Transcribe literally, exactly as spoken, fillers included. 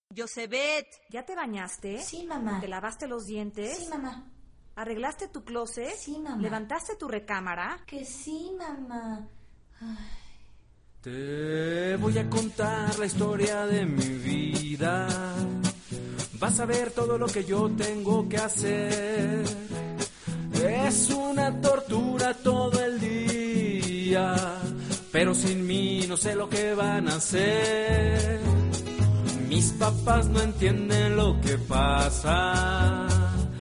Yosebet, ¿ya te bañaste? Sí, mamá. ¿Te lavaste los dientes? Sí, mamá. ¿Arreglaste tu closet? Sí, mamá. ¿Levantaste tu recámara? Que sí, mamá. Ay. Te voy a contar la historia de mi vida. Vas a ver todo lo que yo tengo que hacer. Es una tortura todo el día, pero sin mí no sé lo que van a hacer. Mis papás no entienden lo que pasa.